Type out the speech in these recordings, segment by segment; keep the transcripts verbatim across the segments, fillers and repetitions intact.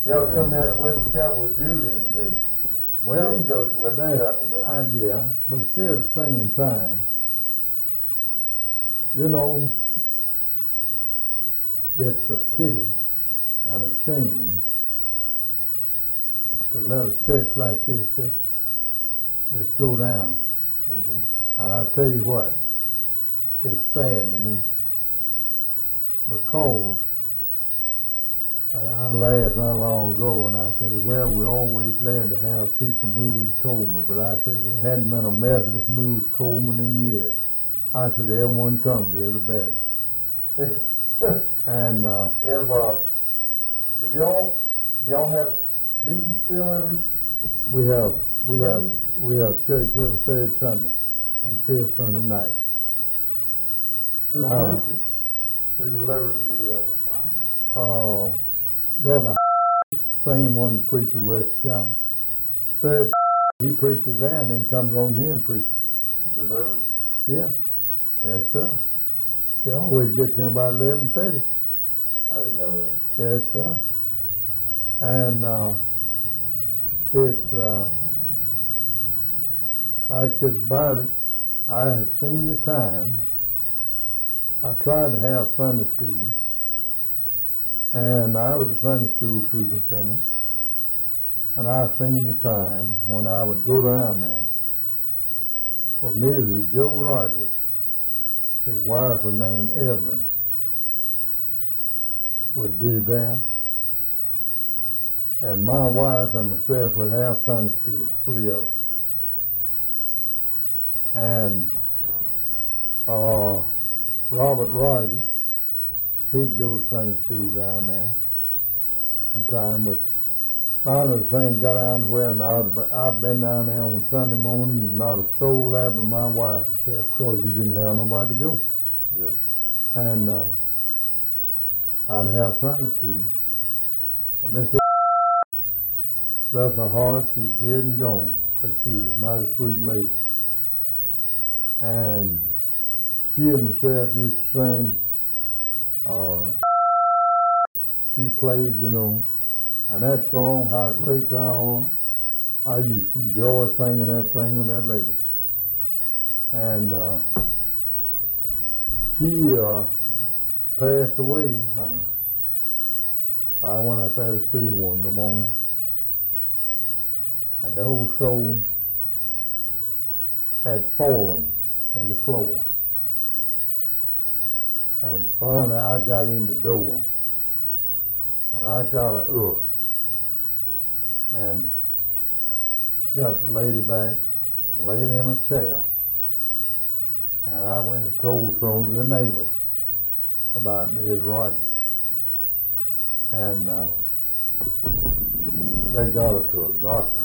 You ought to come down to Western Chapel with Julian and me. Well, Julian goes to Western that's, Chapel then. I guess, but still at the same time, you know, it's a pity and a shame to let a church like this just, just go down. Mm-hmm. And I tell you what, it's sad to me because I, I laughed not long ago and I said, well, we're always glad to have people moving to Coleman, but I said there hadn't been a Methodist moved to Coleman in years. I said everyone comes here to bed. And uh, if uh, if y'all y'all have meetings still every we have we have Sunday? we have church every third Sunday and fifth Sunday night. Who Uh, preaches? Who delivers the? Uh, Uh, brother, same one that preaches West Chapel. Third, he preaches there and then comes on here and preaches. delivers. Yeah, yes sir. He always gets here about eleven thirty. I didn't know Yes sir. And uh, it's uh, like this about it. I have seen the time. I tried to have Sunday school, and I was a Sunday school superintendent, and I've seen the time when I would go down there for Missus Joe Rogers. His wife was named Evelyn, would be there, and my wife and myself would have Sunday school, three of us. And uh, Robert Rogers, he'd go to Sunday school down there sometime, but finally the thing got down to where I've, I've been down there on Sunday morning and not a soul there but my wife and myself, because you didn't have nobody to go. Yeah. And uh, I'd have Sunday school. And Miss bless her heart, she's dead and gone, but she was a mighty sweet lady. And she and myself used to sing, uh, she played, you know, and that song, How Great Thou Art, I used to enjoy singing that thing with that lady. And uh, she uh, passed away. Uh, I went up there to see her one morning, and the old soul had fallen in the floor. And finally I got in the door, and I got her up, and got the lady back, laid in a chair, and I went and told some of the neighbors about Miss Rogers, and uh, they got her to a doctor,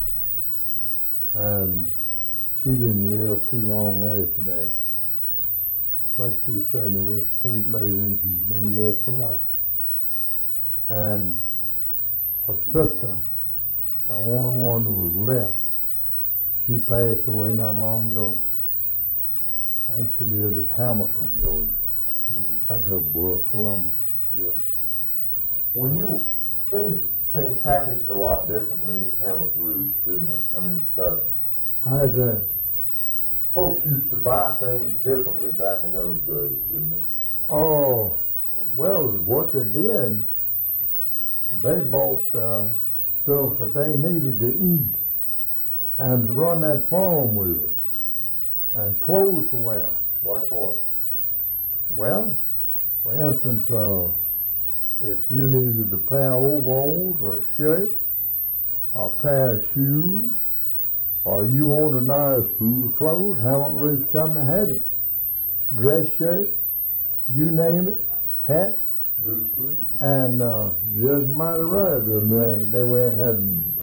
and she didn't live too long after that. But she certainly was a sweet lady, and she's been missed a lot. And her sister, the only one who was left, she passed away not long ago. I think she lived at Hamilton, Georgia. Mm-hmm. That's her borough, Columbus. Yeah. When you things came packaged a lot differently at Hamlet Roots, didn't they? I mean, so How's that? folks used to buy things differently back in those days, didn't they? Oh, well, what they did, they bought uh, stuff that they needed to eat and to run that farm with it, and clothes to wear. Like what? Well, for instance, uh, if you needed a pair of overalls or a shirt, or a pair of shoes, or you want a nice suit of clothes, Hamilton Roots Company had it. Dress shirts, you name it, hats, Loosely? and uh, just mighty right. And they, they were, had